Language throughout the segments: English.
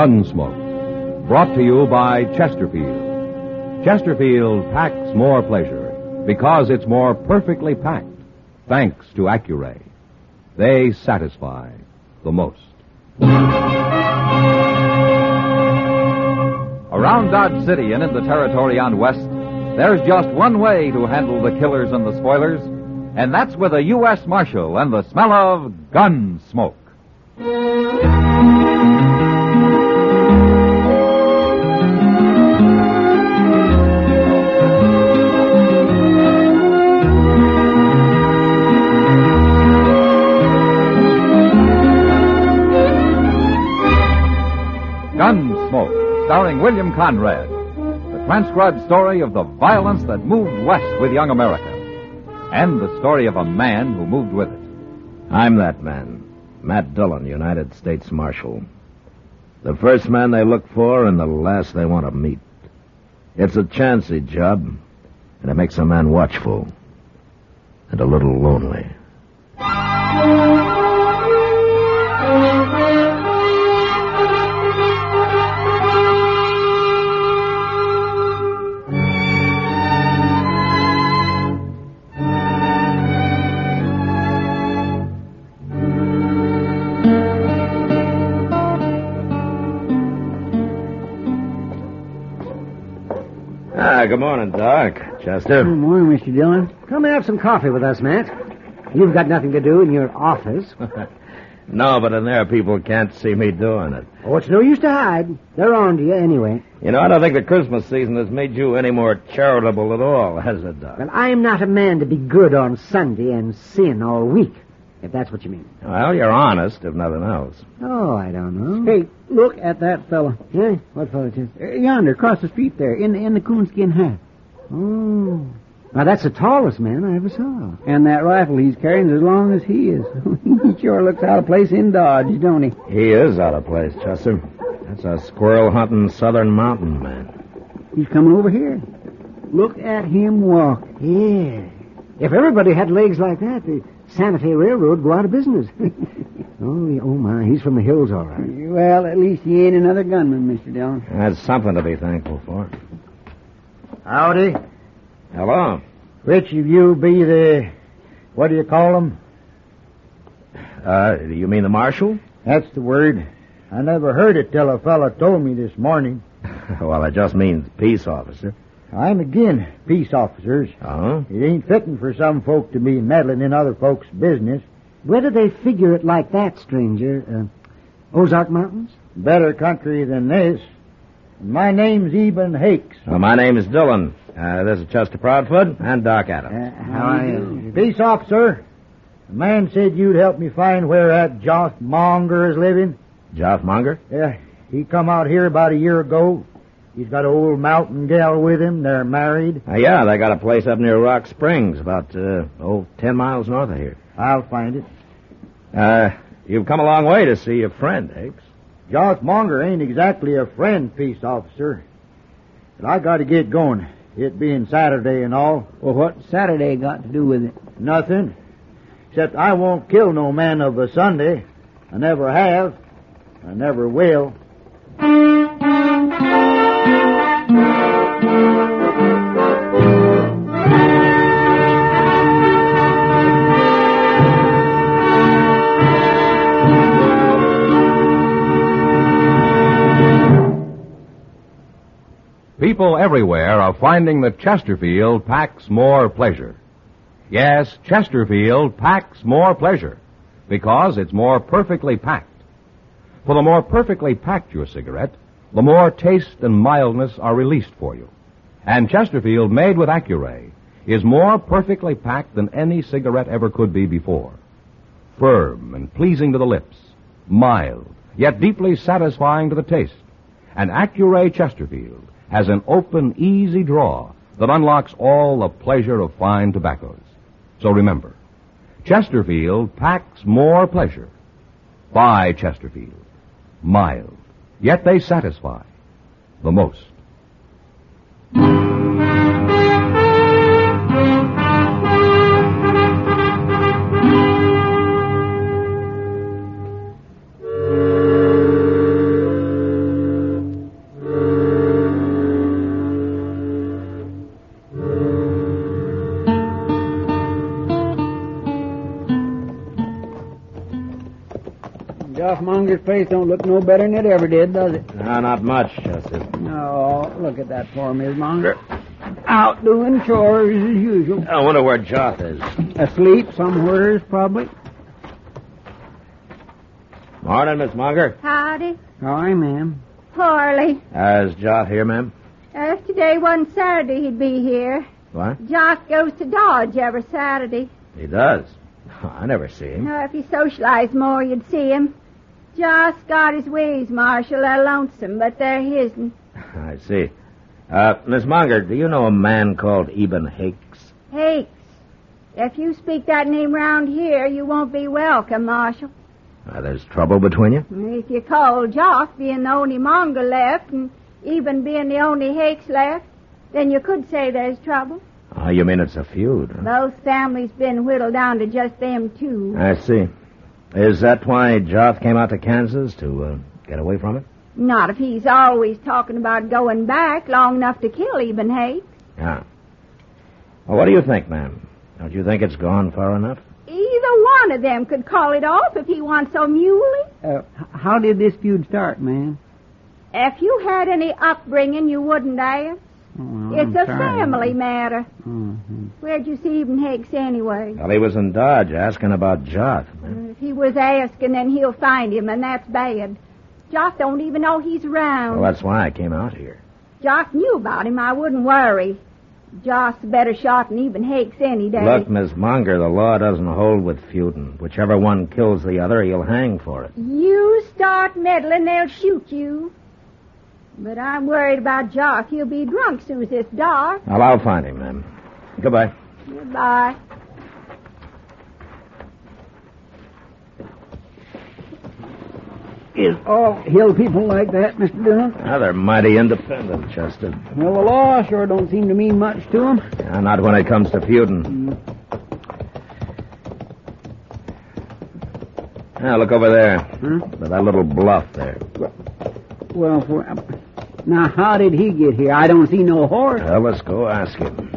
Gunsmoke. Brought to you by Chesterfield. Chesterfield packs more pleasure because it's more perfectly packed, thanks to Accuray. They satisfy the most. Around Dodge City and in the territory on West, there's just one way to handle the killers and the spoilers, and that's with a U.S. Marshal and the smell of Gunsmoke. Gunsmoke, starring William Conrad. The transcribed story of the violence that moved west with young America. And the story of a man who moved with it. I'm that man, Matt Dillon, United States Marshal. The first man they look for and the last they want to meet. It's a chancy job, and it makes a man watchful and a little lonely. Good morning, Doc. Chester. Good morning, Mr. Dillon. Come and have some coffee with us, Matt. You've got nothing to do in your office. No, but in there people can't see me doing it. Oh, it's no use to hide. They're on to you anyway. You know, I don't think the Christmas season has made you any more charitable at all, has it, Doc? Well, I am not a man to be good on Sunday and sin all week, if that's what you mean. Well, you're honest, if nothing else. Oh, I don't know. Hey, look at that fella. Yeah? What fellow, Chester? Yonder, across the street there, in the coonskin hat. Oh. Now, that's the tallest man I ever saw. And that rifle he's carrying is as long as he is. He sure looks out of place in Dodge, don't he? He is out of place, Chester. That's a squirrel-hunting southern mountain man. He's coming over here. Look at him walk. Yeah. If everybody had legs like that, the Santa Fe Railroad would go out of business. Oh, my, he's from the hills, all right. Well, at least he ain't another gunman, Mr. Dillon. That's something to be thankful for. Howdy. Hello. Which of you be the, what do you call them? You mean the marshal? That's the word. I never heard it till a fella told me this morning. Well, it just means peace officer. I'm agin peace officers. Oh? It ain't fitting for some folk to be meddling in other folks' business. Where do they figure it like that, stranger? Ozark Mountains? Better country than this. My name's Eben Hakes. Well, my name is Dillon. This is Chester Proudfoot and Doc Adams. How are you? Peace officer. The man said you'd help me find where that Joss Monger is living. Joss Monger? Yeah, he come out here about a year ago. He's got an old mountain gal with him. They're married. Yeah, they got a place up near Rock Springs, about, 10 miles north of here. I'll find it. You've come a long way to see your friend, Hakes. Joss Monger ain't exactly a friend, peace officer. But I got to get going. It being Saturday and all. Well, what's Saturday got to do with it? Nothing. Except I won't kill no man of a Sunday. I never have. I never will. People everywhere are finding that Chesterfield packs more pleasure. Yes, Chesterfield packs more pleasure because it's more perfectly packed. For the more perfectly packed your cigarette, the more taste and mildness are released for you. And Chesterfield, made with Accuray, is more perfectly packed than any cigarette ever could be before. Firm and pleasing to the lips, mild, yet deeply satisfying to the taste. And Accuray Chesterfield has an open, easy draw that unlocks all the pleasure of fine tobaccos. So remember, Chesterfield packs more pleasure. Buy Chesterfield. Mild, yet they satisfy the most. Joff Monger's place don't look no better than it ever did, does it? No, not much, Chester. No, look at that poor Miss Monger. Out doing chores as usual. I wonder where Joff is. Asleep somewheres, probably. Morning, Miss Monger. Howdy. Hi, ma'am. Poorly. Is Joff here, ma'am? If today wasn't Saturday, he'd be here. What? Jock goes to Dodge every Saturday. He does. I never see him. If he socialized more, you'd see him. Jock's got his ways, Marshal. They're lonesome, but they're his'n. I see. Miss Monger, do you know a man called Eben Hakes? Hakes. If you speak that name round here, you won't be welcome, Marshal. There's trouble between you? If you call Jock being the only Monger left, and Eben being the only Hakes left, then you could say there's trouble. Oh, you mean it's a feud, huh? Both families been whittled down to just them two. I see. Is that why Joff came out to Kansas, to get away from it? Not if he's always talking about going back long enough to kill Eben Hakes. Yeah. Well, what do you think, ma'am? Don't you think it's gone far enough? Either one of them could call it off if he wants so muley. How did this feud start, ma'am? If you had any upbringing, you wouldn't ask. Well, It's I'm a sorry. family matter. Mm-hmm. Where'd you see Eben Hakes anyway? Well, he was in Dodge asking about Joff, ma'am. If he was asking, then he'll find him, and that's bad. Jock don't even know he's around. Well, that's why I came out here. Jock knew about him. I wouldn't worry. Jock's a better shot than Eben Hakes any day. Look, Miss Monger, the law doesn't hold with feuding. Whichever one kills the other, he'll hang for it. You start meddling, they'll shoot you. But I'm worried about Jock. He'll be drunk soon as it's dark. Well, I'll find him, ma'am. Goodbye. Goodbye. Is all hill people like that, Mr. Dillon? Well, they're mighty independent, Chester. Well, the law sure don't seem to mean much to them. Not when it comes to feuding. Now, look over there. By that little bluff there. Well, now, how did he get here? I don't see no horse. Well, let's go ask him.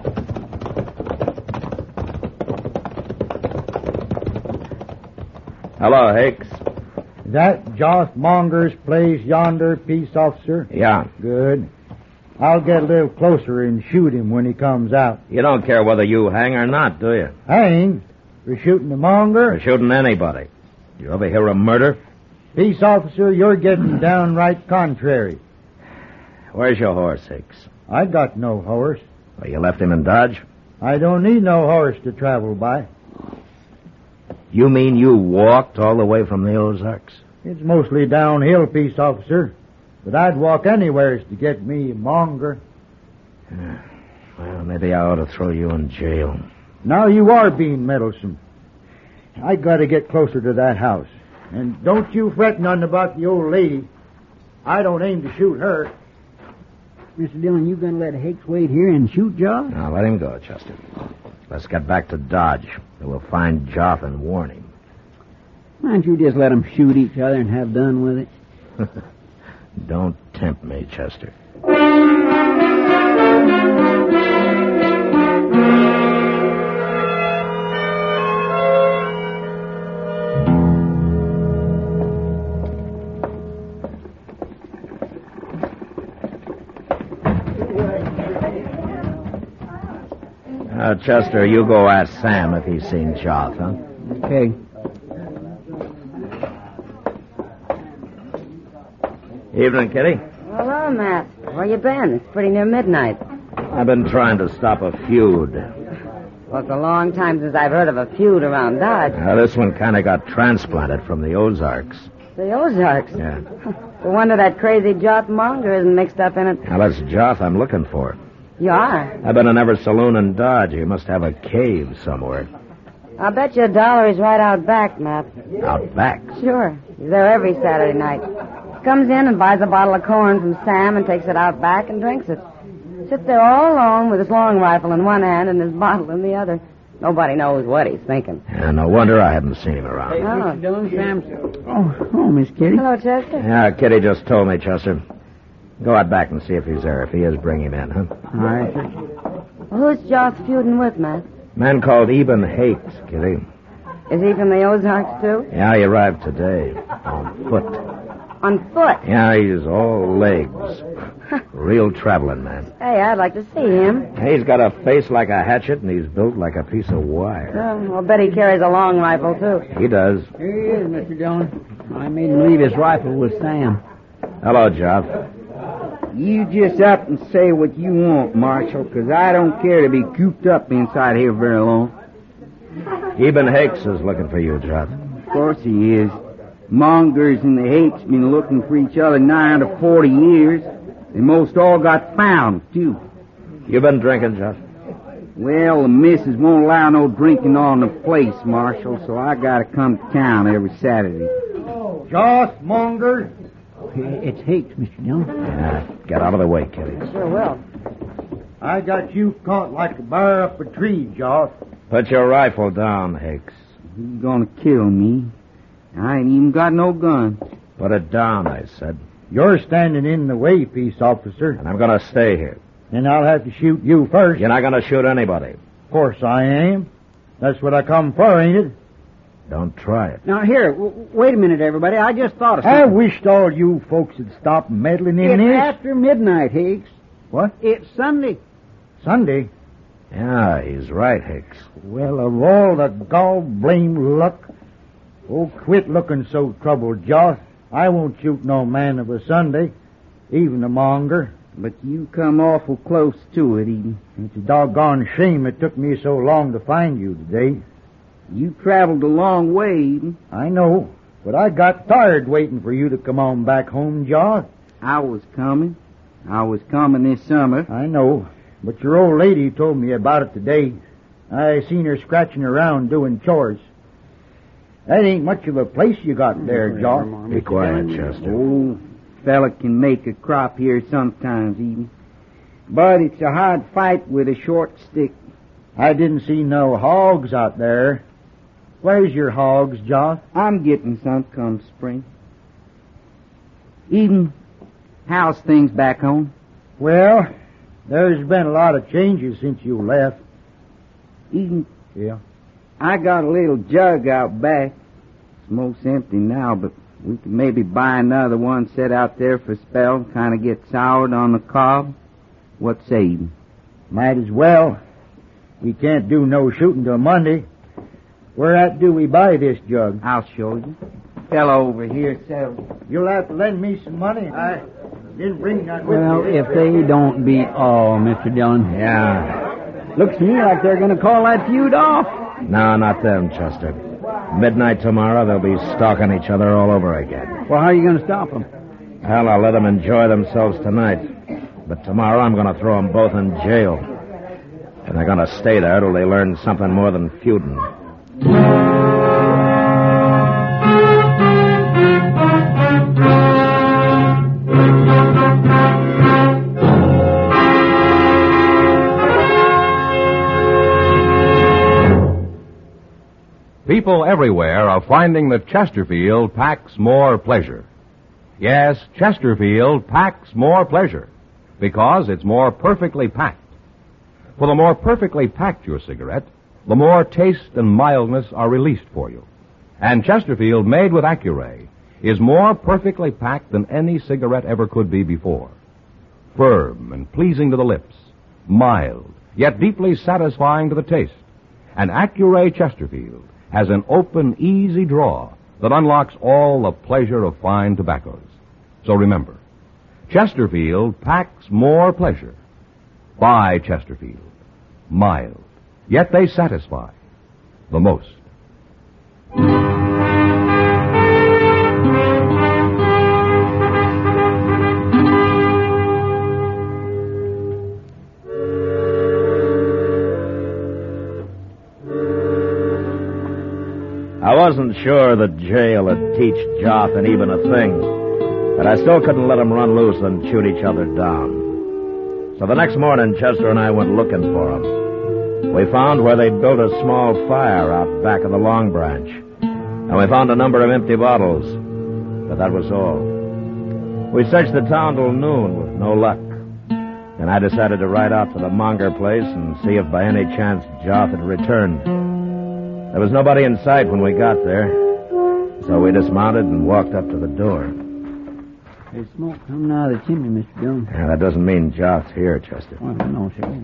Hello, Hakes. Is that Joff Monger's place yonder, peace officer? Yeah. Good. I'll get a little closer and shoot him when he comes out. You don't care whether you hang or not, do you? Hang? For shooting the Monger? For shooting anybody. You ever hear of murder? Peace officer, you're getting downright contrary. Where's your horse, Hicks? I got no horse. Well, you left him in Dodge? I don't need no horse to travel by. You mean you walked all the way from the Ozarks? It's mostly downhill, peace officer. But I'd walk anywheres to get me a Monger. Well, maybe I ought to throw you in jail. Now you are being meddlesome. I gotta get closer to that house. And don't you fret none about the old lady. I don't aim to shoot her. Mr. Dillon, you gonna let Hakes wait here and shoot Joff? Now, let him go, Chester. Let's get back to Dodge. We'll find Joff and warn him. Why don't you just let them shoot each other and have done with it? Don't tempt me, Chester. Chester, you go ask Sam if he's seen Joff, huh? Okay. Evening, Kitty. Hello, Matt. Where you been? It's pretty near midnight. I've been trying to stop a feud. Well, it's a long time since I've heard of a feud around Dodge. This one kind of got transplanted from the Ozarks. The Ozarks? Yeah. No wonder that crazy Joff Monger isn't mixed up in it. Now, that's Joff I'm looking for. You are? I've been in every saloon in Dodge. He must have a cave somewhere. I'll bet you $1 he's right out back, Matt. Out back? Sure. He's there every Saturday night. Comes in and buys a bottle of corn from Sam and takes it out back and drinks it. Sits there all alone with his long rifle in one hand and his bottle in the other. Nobody knows what he's thinking. Yeah, no wonder I haven't seen him around. Mr. Dillon, Sam. Oh, Miss Kitty. Hello, Chester. Yeah, Kitty just told me, Chester. Go out back and see if he's there. If he is, bring him in, huh? All right. Who's Joff feuding with, Matt? Man called Eben Hakes, Kitty. Is he from the Ozarks, too? Yeah, he arrived today. foot. On foot? Yeah, he's all legs. Real traveling man. Hey, I'd like to see him. He's got a face like a hatchet, and he's built like a piece of wire. I'll bet he carries a long rifle, too. He does. Here he is, Mr. Dillon. I made him leave his rifle with Sam. Hello, Joff. You just up and say what you want, Marshal, 'cause I don't care to be cooped up inside here very long. Eben Hakes is looking for you, Joff. Of course he is. Mongers and the Hakes been looking for each other nigh to 40 years. They most all got found, too. You been drinking, Joff? Well, the missus won't allow no drinking on the place, Marshal, so I gotta come to town every Saturday. Joss Monger. It's Hakes, Mr. Dillon. Yeah, get out of the way, Kitty. Sure will. I got you caught like a bear up a tree, Joss. Put your rifle down, Hakes. He's gonna kill me. I ain't even got no gun. Put it down, I said. You're standing in the way, peace officer. And I'm going to stay here. Then I'll have to shoot you first. You're not going to shoot anybody. Of course I am. That's what I come for, ain't it? Don't try it. Now, here, wait a minute, everybody. I just thought of I something. wished all you folks would stop meddling in It's this. after midnight, Hakes. What? It's Sunday. Sunday? Yeah, he's right, Hicks. Well, of all the gall-blame luck. Oh, quit looking so troubled, Joss. I won't shoot no man of a Sunday, even a monger. But you come awful close to it, Eden. It's a doggone shame it took me so long to find you today. You traveled a long way, Eden. I know, but I got tired waiting for you to come on back home, Joss. I was coming. I was coming this summer. I know, but your old lady told me about it today. I seen her scratching around doing chores. That ain't much of a place you got there, Joss. Be quiet, Chester. Oh, fella can make a crop here sometimes, Eden. But it's a hard fight with a short stick. I didn't see no hogs out there. Where's your hogs, Joss? I'm getting some come spring. Eden, how's things back home? Well, there's been a lot of changes since you left. Eden, Yeah. I got a little jug out back. It's most empty now, but we could maybe buy another one, set out there for a spell, kind of get soured on the cob. What say, Eden? Might as well. We can't do no shooting till Monday. Where at do we buy this jug? I'll show you. Fellow over here sells. You'll have to lend me some money. I didn't bring none with Well, me. if they don't beat all, Mr. Dillon. Yeah. Looks to me like they're going to call that feud off. No, not them, Chester. Midnight tomorrow, they'll be stalking each other all over again. Well, how are you going to stop them? Well, I'll let them enjoy themselves tonight. But tomorrow I'm going to throw them both in jail. And they're going to stay there till they learn something more than feuding. People everywhere are finding that Chesterfield packs more pleasure. Yes, Chesterfield packs more pleasure because it's more perfectly packed. For the more perfectly packed your cigarette, the more taste and mildness are released for you. And Chesterfield, made with Accuray, is more perfectly packed than any cigarette ever could be before. Firm and pleasing to the lips, mild, yet deeply satisfying to the taste. And Accuray Chesterfield has an open, easy draw that unlocks all the pleasure of fine tobaccos. So remember, Chesterfield packs more pleasure. Buy Chesterfield. Mild, yet they satisfy the most. I wasn't sure that jail would teach Joff and Eben a thing, but I still couldn't let them run loose and shoot each other down. So the next morning, Chester and I went looking for them. We found where they'd built a small fire out back of the Long Branch, and we found a number of empty bottles, but that was all. We searched the town till noon with no luck, and I decided to ride out to the Monger place and see if by any chance Joff had returned. There was nobody in sight when we got there. So we dismounted and walked up to the door. There's smoke coming out of the chimney, Mr. Jones. Yeah, that doesn't mean Joth's here, Chester. Well, no, sir.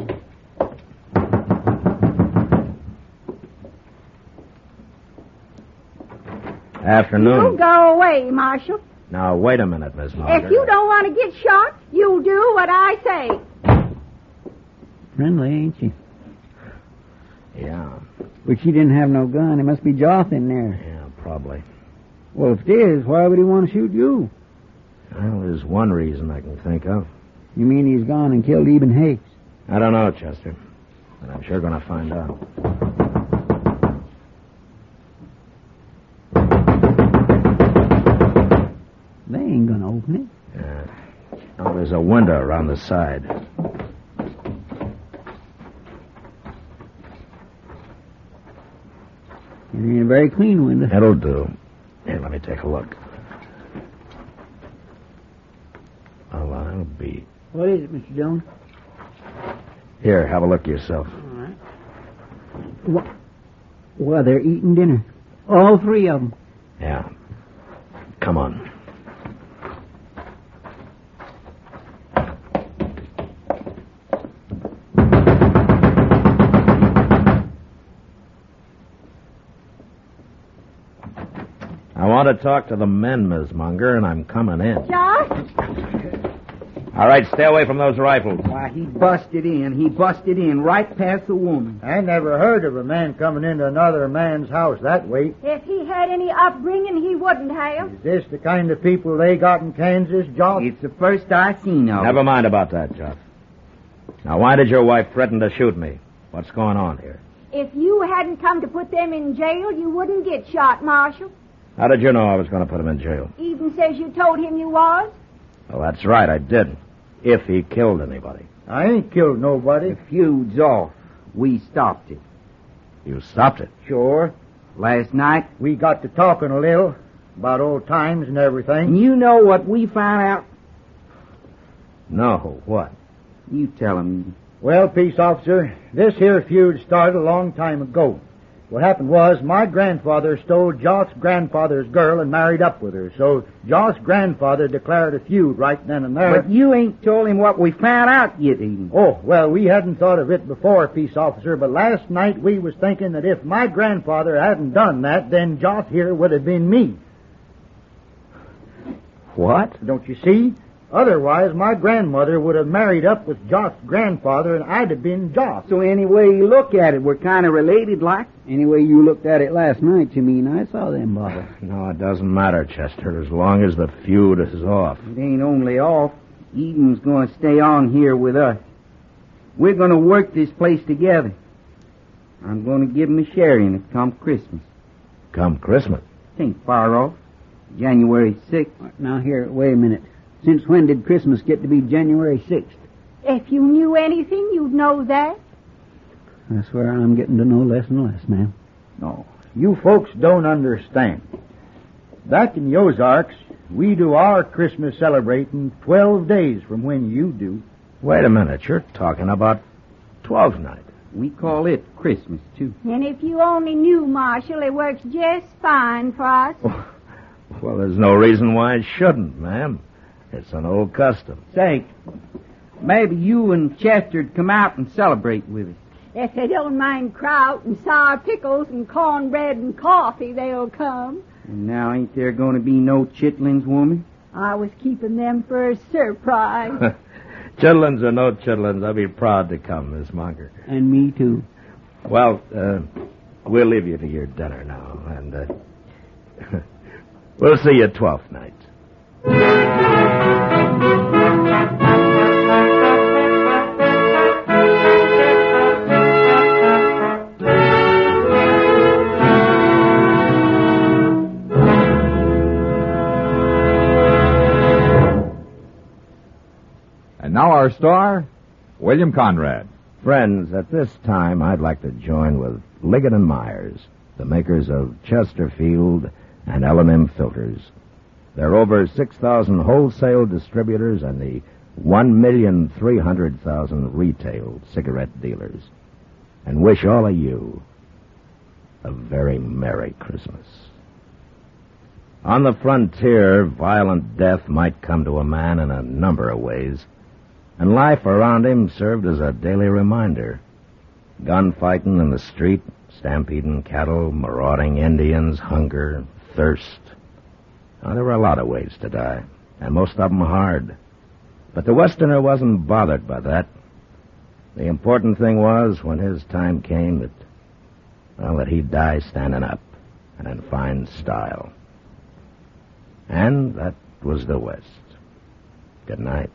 Afternoon. You go away, Marshal. Now, wait a minute, Miss Munger. If you don't want to get shot, you do what I say. Friendly, ain't she? Yeah, But she didn't have no gun. It must be Joth in there. yeah, probably. Well, if it is, why would he want to shoot you? Well, there's one reason I can think of. You mean he's gone and killed Eben Hakes? I don't know, Chester. But I'm sure going to find out. They ain't gonna open it. Yeah. Oh, there's a window around the side. It ain't a very clean window. That'll do. Here, let me take a look. Oh, I'll be... What is it, Mr. Jones? Here, have a look yourself. All right. Well, they're eating dinner. All three of them. Yeah. Come on. I want to talk to the men, Miss Munger, and I'm coming in. Josh? All right, stay away from those rifles. Why, he busted in. He busted in right past the woman. I never heard of a man coming into another man's house that way. If he had any upbringing, he wouldn't have. Is this the kind of people they got in Kansas, Josh? It's the first I seen of Never it. mind about that, Joff. Now, why did your wife threaten to shoot me? What's going on here? If you hadn't come to put them in jail, you wouldn't get shot, Marshal. How did you know I was going to put him in jail? Even says you told him you was. Well, that's right, I did. If he killed anybody. I ain't killed nobody. The feud's off. We stopped it. You stopped it. Sure. Last night, We got to talking a little about old times and everything. and you know what we found out? No, what? You tell him. Well, peace officer, this here feud started a long time ago. What happened was my grandfather stole Joth's grandfather's girl and married up with her. So Joth's grandfather declared a feud right then and there. But you ain't told him what we found out yet, Eden. Oh, well, we hadn't thought of it before, peace officer, but last night we was thinking that if my grandfather hadn't done that, then Joth here would have been me. What? Don't you see? Otherwise, my grandmother would have married up with Joth's grandfather, and I'd have been Joth. So any way you look at it, we're kind of related like. Anyway, you looked at it last night, you mean. I saw them bottles. No, it doesn't matter, Chester, as long as the feud is off. It ain't only off. Eden's going to stay on here with us. We're going to work this place together. I'm going to give him a share in it come Christmas. Come Christmas. It ain't far off. January 6th. Now, here, wait a minute. Since when did Christmas get to be January 6th? If you knew anything, you'd know that. I swear I'm getting to know less and less, ma'am. No, you folks don't understand. Back in the Ozarks, we do our Christmas celebrating 12 days from when you do. Wait a minute, you're talking about 12th night. We call it Christmas, too. And if you only knew, Marshal, it works just fine for us. Well, there's no reason why it shouldn't, ma'am. It's an old custom. Say, maybe you and Chester'd come out and celebrate with us. If they don't mind kraut and sour pickles and cornbread and coffee, they'll come. And now ain't there going to be no chitlins, woman? I was keeping them for a surprise. Chitlins or no chitlins, I'll be proud to come, Miss Munger. And me, too. Well, we'll leave you to your dinner now, and we'll see you 12th night. And now our star, William Conrad. Friends, at this time, I'd like to join with Liggett and Myers, the makers of Chesterfield and L&M filters. There are over 6,000 wholesale distributors and the 1,300,000 retail cigarette dealers. And wish all of you a very Merry Christmas. On the frontier, violent death might come to a man in a number of ways, and life around him served as a daily reminder. Gunfighting in the street, stampeding cattle, marauding Indians, hunger, thirst. Now, there were a lot of ways to die, and most of them hard. But the Westerner wasn't bothered by that. The important thing was, when his time came, that he'd die standing up and in fine style. And that was the West. Good night.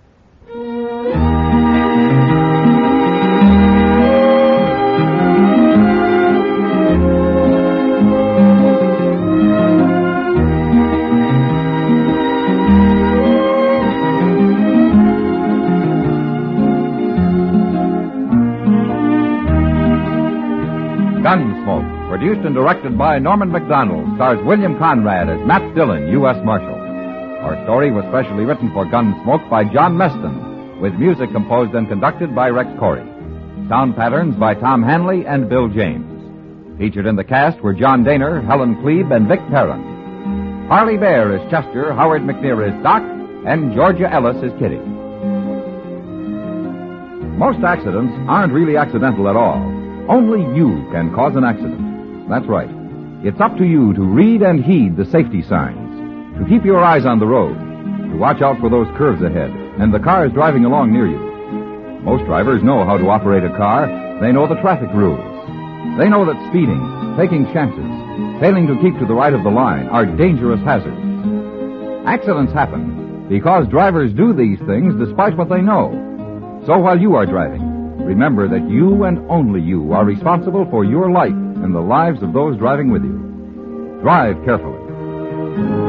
Gunsmoke, produced and directed by Norman MacDonald, stars William Conrad as Matt Dillon, U.S. Marshal. Our story was specially written for Gunsmoke by John Meston, with music composed and conducted by Rex Corey. Sound patterns by Tom Hanley and Bill James. Featured in the cast were John Daner, Helen Klebe, and Vic Perrin. Harley Bear is Chester, Howard McNear is Doc, and Georgia Ellis is Kitty. Most accidents aren't really accidental at all. Only you can cause an accident. That's right. It's up to you to read and heed the safety signs, to keep your eyes on the road, to watch out for those curves ahead and the cars driving along near you. Most drivers know how to operate a car. They know the traffic rules. They know that speeding, taking chances, failing to keep to the right of the line are dangerous hazards. Accidents happen because drivers do these things despite what they know. So while you are driving, remember that you and only you are responsible for your life and the lives of those driving with you. Drive carefully.